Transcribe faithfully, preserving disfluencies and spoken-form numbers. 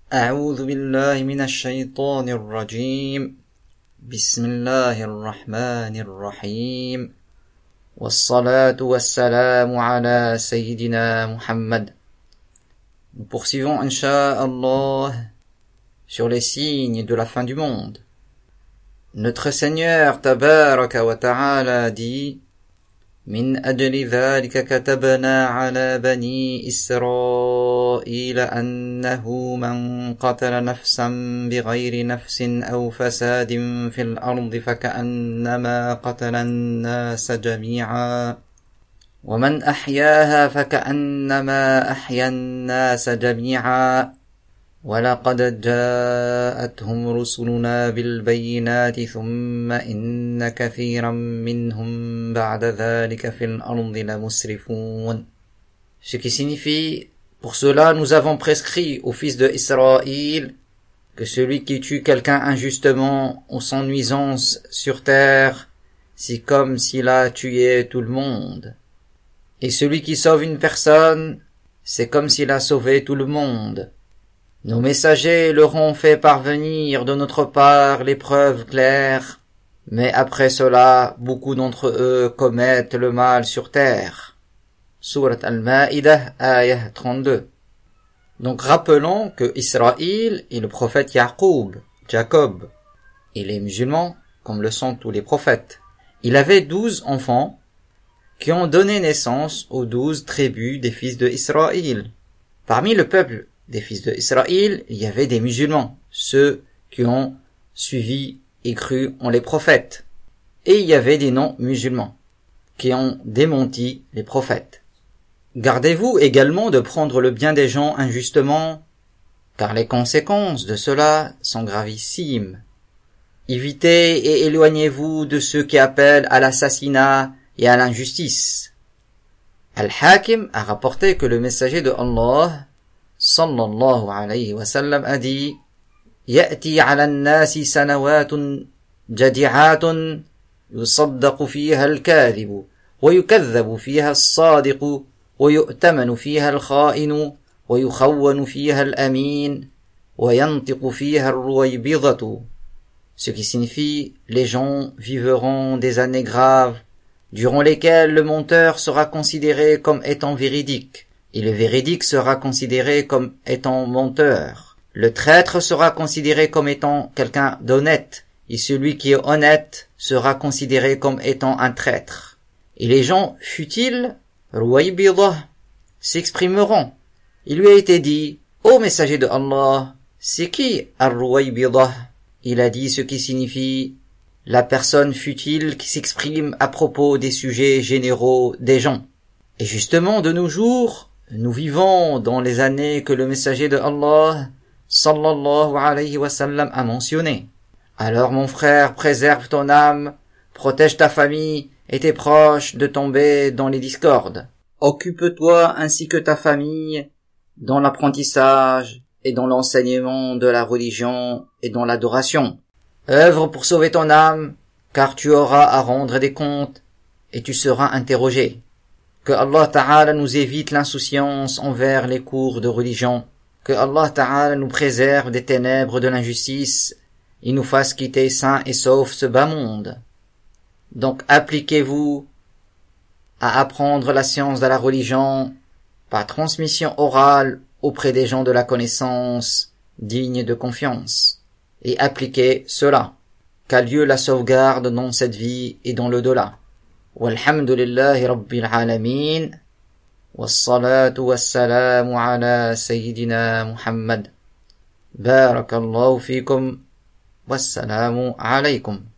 أعوذ بالله من الشيطان الرجيم بسم الله الرحمن الرحيم والصلاة والسلام على سيدنا Muhammad. Nous poursuivons, Inch'Allah, sur les signes de la fin du monde. Notre Seigneur Tabaraka wa Ta'ala dit: من أجل ذلك كتبنا على بني إسرائيل أنه من قتل نفسا بغير نفس أو فساد في الأرض فكأنما قتل الناس جميعا ومن أحياها فكأنما أحيا الناس جميعا ولقد جاءتهم رسلنا بالبينات ثم إن كثيرا منهم بعد ذلك في الأرض لمسرفون. Ce qui signifie: pour cela nous avons prescrit aux fils de Israël que celui qui tue quelqu'un injustement ou sans nuisance sur terre, c'est comme s'il a tué tout le monde. Et celui qui sauve une personne, c'est comme s'il a sauvé tout le monde. Nos messagers leur ont fait parvenir de notre part les preuves claires, mais après cela, beaucoup d'entre eux commettent le mal sur terre. Surat Al-Ma'idah, ayah trente-deux. Donc rappelons que Israël est le prophète Yaqub, Jacob. Il est musulman, comme le sont tous les prophètes. Il avait douze enfants qui ont donné naissance aux douze tribus des fils de Israël. Parmi le peuple des fils de Israël, il y avait des musulmans, ceux qui ont suivi et cru en les prophètes. Et il y avait des non-musulmans, qui ont démenti les prophètes. Gardez-vous également de prendre le bien des gens injustement, car les conséquences de cela sont gravissimes. Évitez et éloignez-vous de ceux qui appellent à l'assassinat et à l'injustice. Al-Hakim a rapporté que le messager de Allah sallallahu alayhi wa sallam a dit: يأتي على الناس سنوات جديعات يصدق فيها الكاذب ويكذب فيها الصادق ويؤتمن فيها الخائن ويخون فيها الأمين وينطق فيها الرويبضة. Ce qui signifie: les gens vivront des années graves durant lesquelles le menteur sera considéré comme étant véridique et le véridique sera considéré comme étant menteur. Le traître sera considéré comme étant quelqu'un d'honnête, et celui qui est honnête sera considéré comme étant un traître. Et les gens futiles, Ruwaybidah, s'exprimeront. Il lui a été dit: ô messager de Allah, c'est qui Ar-Ruwaybidah? Il a dit ce qui signifie la personne futile qui s'exprime à propos des sujets généraux des gens. Et justement, de nos jours, nous vivons dans les années que le messager de Allah sallallahu alayhi wa sallam a mentionné. Alors mon frère, préserve ton âme, protège ta famille et tes proches de tomber dans les discordes. Occupe-toi ainsi que ta famille dans l'apprentissage et dans l'enseignement de la religion et dans l'adoration. Œuvre pour sauver ton âme, car tu auras à rendre des comptes et tu seras interrogé. Que Allah Ta'ala nous évite l'insouciance envers les cours de religion. Que Allah Ta'ala nous préserve des ténèbres de l'injustice et nous fasse quitter sains et saufs ce bas monde. Donc appliquez-vous à apprendre la science de la religion par transmission orale auprès des gens de la connaissance dignes de confiance. Et appliquez cela. Qu'a lieu la sauvegarde dans cette vie et dans l'au-delà. والحمد لله رب العالمين والصلاة والسلام على سيدنا محمد. بارك الله فيكم والسلام عليكم.